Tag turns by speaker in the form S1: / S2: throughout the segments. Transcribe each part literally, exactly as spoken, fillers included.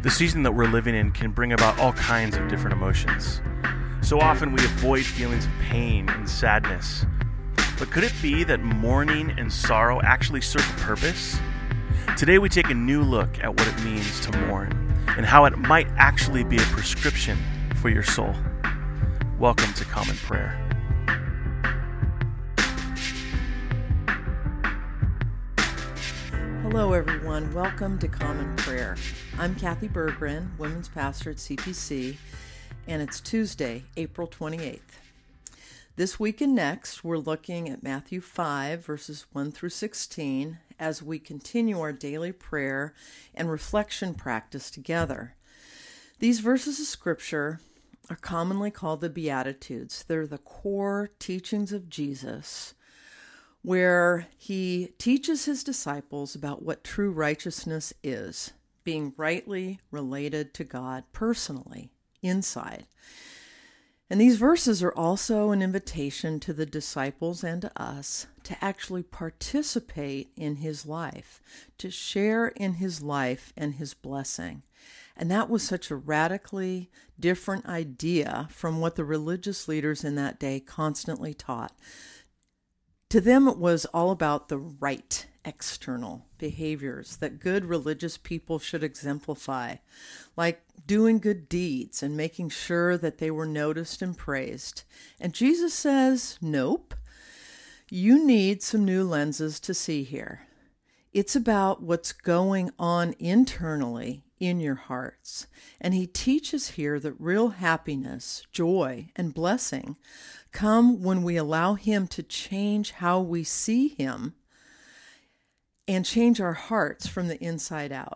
S1: The season that we're living in can bring about all kinds of different emotions. So often we avoid feelings of pain and sadness. But could it be that mourning and sorrow actually serve a purpose? Today we take a new look at what it means to mourn and how it might actually be a prescription for your soul. Welcome to Common Prayer.
S2: Hello everyone, welcome to Common Prayer. I'm Kathy Berggren, Women's Pastor at C P C, and it's Tuesday, April twenty-eighth. This week and next, we're looking at Matthew five, verses one through sixteen, as we continue our daily prayer and reflection practice together. These verses of Scripture are commonly called the Beatitudes. They're the core teachings of Jesus, where he teaches his disciples about what true righteousness is, being rightly related to God personally, inside. And these verses are also an invitation to the disciples and to us to actually participate in his life, to share in his life and his blessing. And that was such a radically different idea from what the religious leaders in that day constantly taught. To them, it was all about the right external behaviors that good religious people should exemplify, like doing good deeds and making sure that they were noticed and praised. And Jesus says, nope, you need some new lenses to see here. It's about what's going on internally in your hearts. And he teaches here that real happiness, joy, and blessing come when we allow him to change how we see him and change our hearts from the inside out.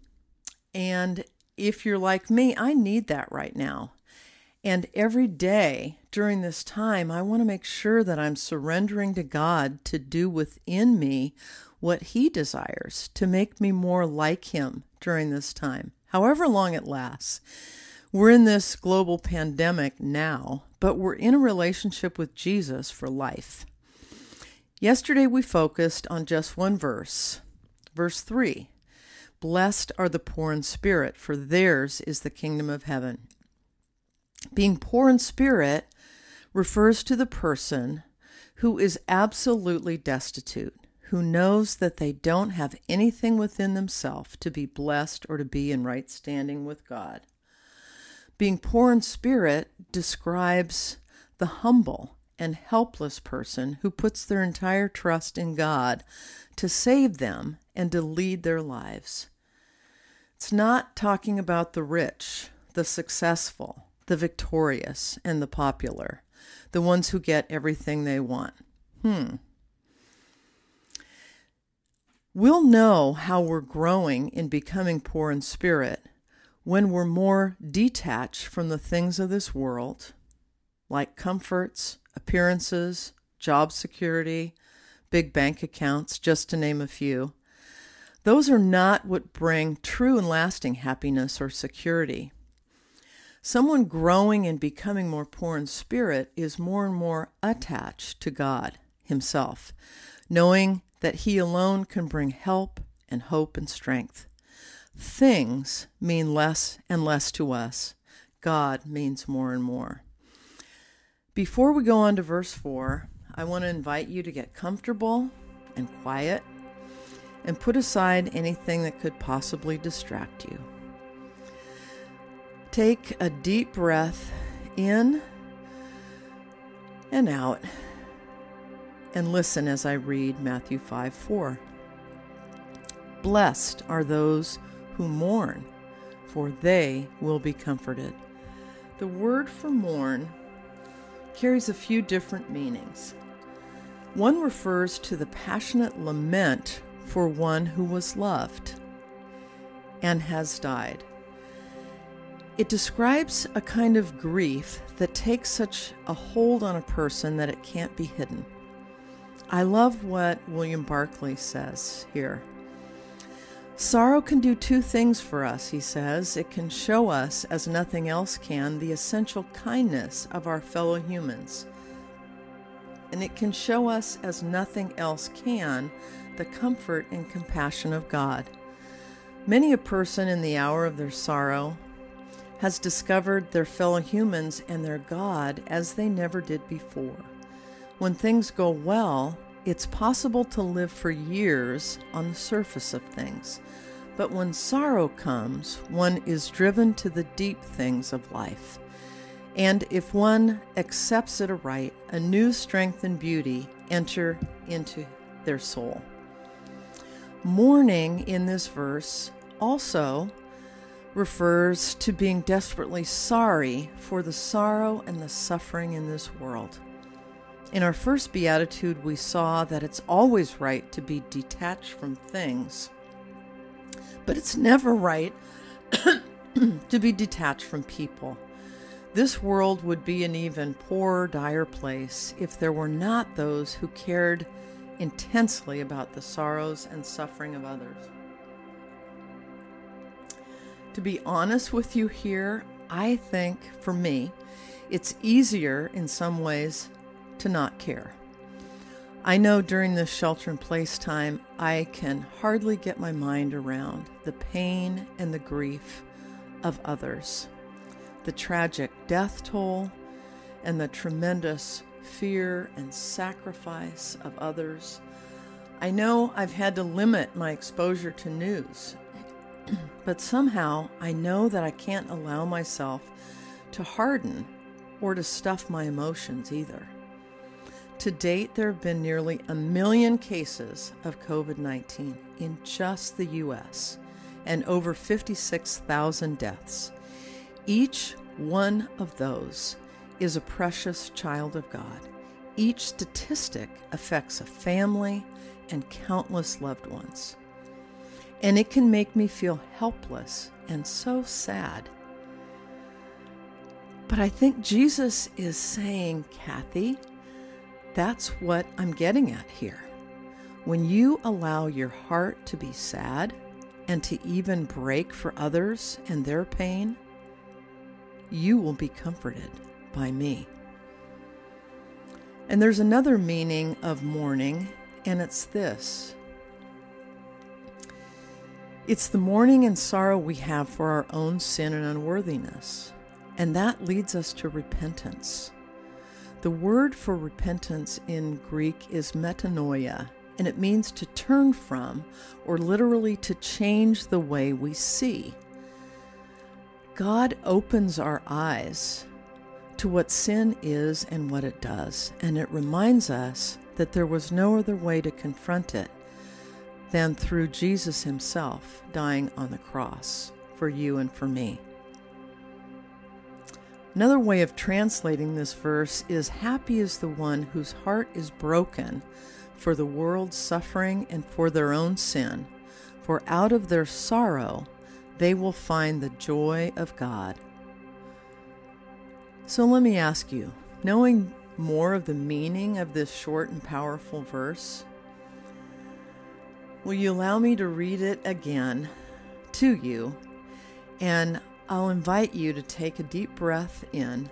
S2: And if you're like me, I need that right now. And every day during this time, I want to make sure that I'm surrendering to God to do within me what he desires, to make me more like him during this time, however long it lasts. We're in this global pandemic now, but we're in a relationship with Jesus for life. Yesterday we focused on just one verse, verse three. Blessed are the poor in spirit, for theirs is the kingdom of heaven. Being poor in spirit refers to the person who is absolutely destitute, who knows that they don't have anything within themselves to be blessed or to be in right standing with God. Being poor in spirit describes the humble and helpless person who puts their entire trust in God to save them and to lead their lives. It's not talking about the rich, the successful, the victorious, and the popular, the ones who get everything they want. Hmm. We'll know how we're growing in becoming poor in spirit when we're more detached from the things of this world, like comforts, appearances, job security, big bank accounts, just to name a few. Those are not what bring true and lasting happiness or security. Someone growing and becoming more poor in spirit is more and more attached to God himself, knowing that he alone can bring help and hope and strength. Things mean less and less to us. God means more and more. Before we go on to verse four, I want to invite you to get comfortable and quiet and put aside anything that could possibly distract you. Take a deep breath in and out and listen as I read Matthew five four. Blessed are those who mourn, for they will be comforted. The word for mourn carries a few different meanings. One refers to the passionate lament for one who was loved and has died. It describes a kind of grief that takes such a hold on a person that it can't be hidden. I love what William Barclay says here. Sorrow can do two things for us, he says. It can show us, as nothing else can, the essential kindness of our fellow humans. And it can show us, as nothing else can, the comfort and compassion of God. Many a person in the hour of their sorrow has discovered their fellow humans and their God as they never did before. When things go well, it's possible to live for years on the surface of things. But when sorrow comes, one is driven to the deep things of life. And if one accepts it aright, a new strength and beauty enter into their soul. Mourning in this verse also refers to being desperately sorry for the sorrow and the suffering in this world. In our first beatitude, we saw that it's always right to be detached from things, but it's never right to be detached from people. This world would be an even poorer, dire place if there were not those who cared intensely about the sorrows and suffering of others. To be honest with you here, I think, for me, it's easier in some ways to not care. I know during this shelter-in-place time, I can hardly get my mind around the pain and the grief of others, the tragic death toll, and the tremendous fear and sacrifice of others. I know I've had to limit my exposure to news, but somehow I know that I can't allow myself to harden or to stuff my emotions either. To date, there have been nearly a million cases of covid nineteen in just the U S and over fifty-six thousand deaths. Each one of those is a precious child of God. Each statistic affects a family and countless loved ones. And it can make me feel helpless and so sad. But I think Jesus is saying, Kathy, that's what I'm getting at here. When you allow your heart to be sad and to even break for others and their pain, you will be comforted by me. And there's another meaning of mourning, and it's this. It's the mourning and sorrow we have for our own sin and unworthiness, and that leads us to repentance. The word for repentance in Greek is metanoia, and it means to turn from, or literally to change the way we see. God opens our eyes to what sin is and what it does, and it reminds us that there was no other way to confront it than through Jesus himself dying on the cross for you and for me. Another way of translating this verse is, happy is the one whose heart is broken for the world's suffering and for their own sin, for out of their sorrow they will find the joy of God. So let me ask you, knowing more of the meaning of this short and powerful verse, will you allow me to read it again to you? And I'll invite you to take a deep breath in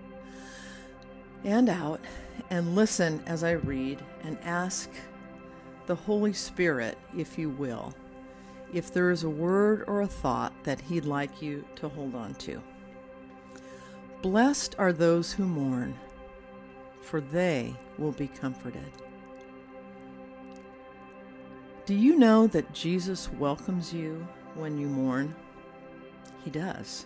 S2: and out and listen as I read, and ask the Holy Spirit, if you will, if there is a word or a thought that he'd like you to hold on to. Blessed are those who mourn, for they will be comforted. Do you know that Jesus welcomes you when you mourn? He does.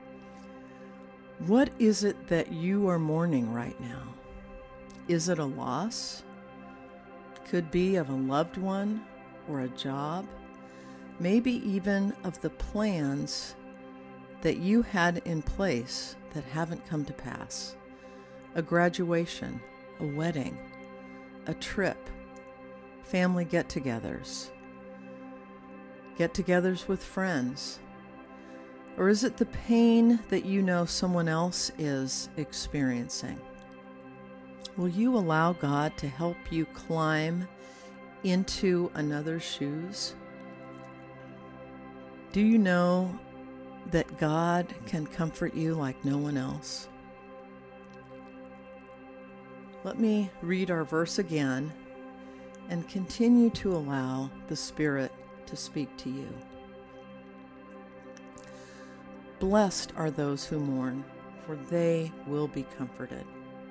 S2: What is it that you are mourning right now? Is it a loss? Could be of a loved one or a job, maybe even of the plans that you had in place that haven't come to pass. A graduation, a wedding, a trip, family get-togethers, get-togethers with friends. Or is it the pain that you know someone else is experiencing? Will you allow God to help you climb into another's shoes? Do you know that God can comfort you like no one else? Let me read our verse again and continue to allow the Spirit to speak to you. Blessed are those who mourn, for they will be comforted.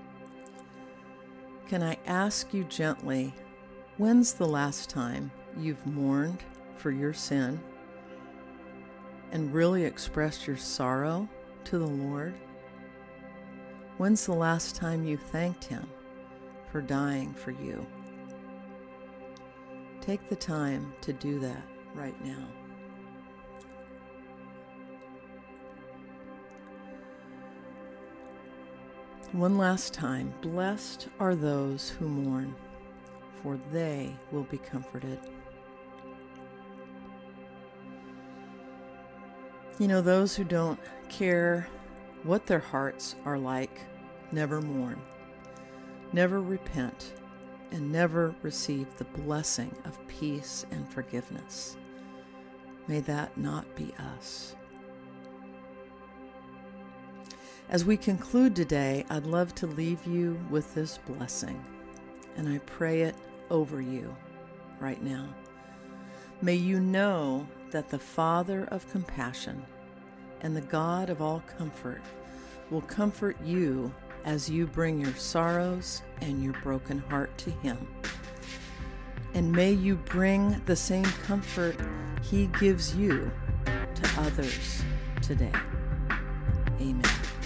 S2: Can I ask you gently, when's the last time you've mourned for your sin and really expressed your sorrow to the Lord? When's the last time you thanked Him for dying for you? Take the time to do that right now. One last time, blessed are those who mourn, for they will be comforted. You know, those who don't care what their hearts are like never mourn, never repent, and never receive the blessing of peace and forgiveness. May that not be us. As we conclude today, I'd love to leave you with this blessing, and I pray it over you right now. May you know that the Father of compassion and the God of all comfort will comfort you as you bring your sorrows and your broken heart to Him. And may you bring the same comfort He gives you to others today. Amen.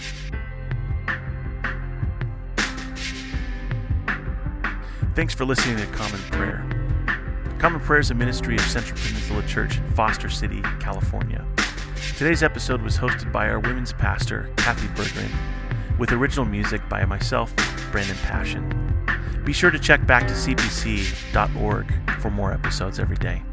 S1: Thanks for listening to Common Prayer. Common Prayer is a ministry of Central Peninsula Church in Foster City, California. Today's episode was hosted by our women's pastor, Kathy Berggren, with original music by myself, Brandon Passion. Be sure to check back to c p c dot org for more episodes every day.